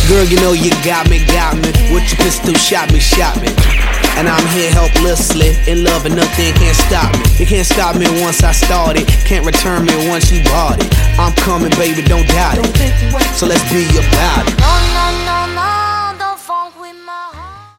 Girl, you know you got me. With your pistol, shot me. And I'm here helplessly, in love and nothing can't stop me. You can't stop me once I started, can't return me once you bought it. I'm coming, baby, don't doubt it. So let's be about it.